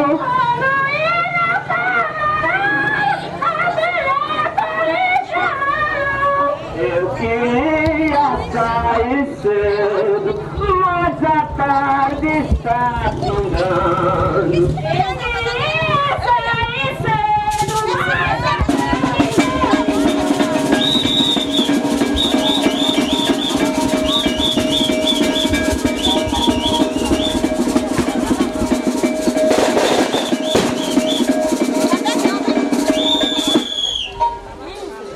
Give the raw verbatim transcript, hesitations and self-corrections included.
Eu queria sair cedo, mas a tarde está findando.